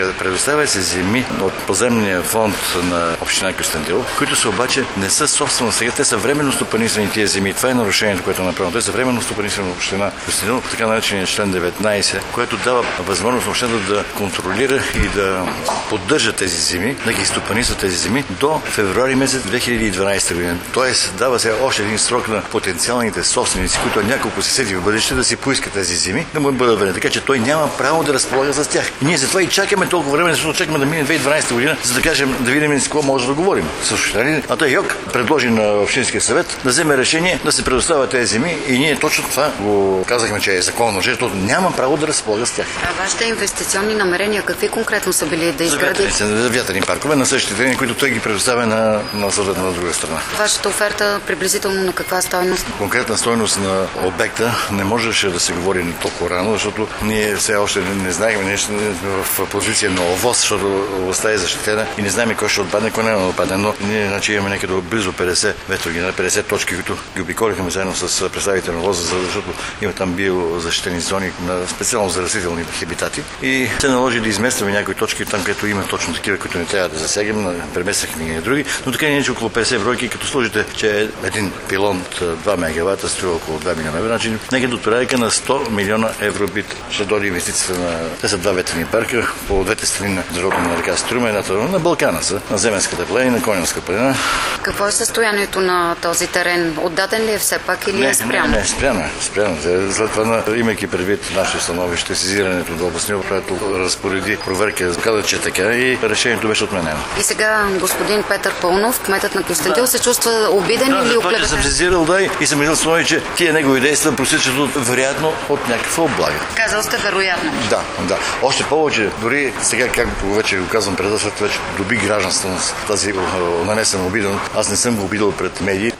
Предоставя се земи от поземния фонд на община Кюстендил, които са обаче не са собствено сега, те са временно стопанисвани тия земи. Това е нарушението, което е направено. Те са временно стопанисвани от община Кюстендил, така наречения член 19, което дава възможност на общината да контролира и да поддържа тези земи, да ги стопанисва тези земи до февруари месец 2012 година. Тоест дава се още един срок на потенциалните собственици, които няколко се седи в бъдеще да си поискат тези земи, да му бъдат върнати. Така че той няма право да разполага с тях. И ние затова и чакаме толкова време, защото чакаме да мине 2012 година, за да кажем, да видим с какво може да говорим. А той Йок предложи на Общинския съвет да вземе решение да се предоставят тези земи и ние точно това го казахме, че е законно, защото няма право да разполага с тях. А вашите инвестиционни намерения какви конкретно са били да изградите? За вятърни паркове на същите линии, които той ги предоставя на съответно на друга страна. Вашата оферта приблизително на каква стойност? Конкретна стойност на обекта не можеше да се говори толкова рано, защото ние все още не знаехме нещо в позиция на ОВОС, защото областта е защитена и не знаем кой ще отпадне, кой няма да отпадне, но ние значи имаме някъде близо 50 ветроги, 50 точки, които ги обиколихме заедно с представители на ОВОС, защото има там биозащитени зони, специално за растителни хабитати и се наложи да изместваме някои точки там, където има точно такива, които не трябва да засягаме, преместихме и други, но така не че около 50 бройки, като служите, че един пилон от 2 мегавата струва около 2 милиона евро, значи някъде от порядъка на 100 милиона евробит ще дойде инвестицията на... Те са два ветрени парка по двете страни на държавата на река Струма, едната на Балкана са, на Земенската планина и на Конянска планина. Какво е състоянието на този терен? Отдаден ли е все пак или е спряно? Не, спряно. След това, имайки предвид наше становище, сезирането до областния управител разпореди проверка, каза, че така и решението беше отменено. И сега господин Петър Пълнов, кметът на Кюстендил, се чувства обиден или оклеветен? Да, съм сезирал, и съм излъл станови, че тия негови действия просичат вероятно от някаква облага. Казал сте вероятно. Да. Още повече, дори сега, както вече го казвам пред вас, вече доби гражданство тази нанесена обида. Аз не съм го обидал пред медии.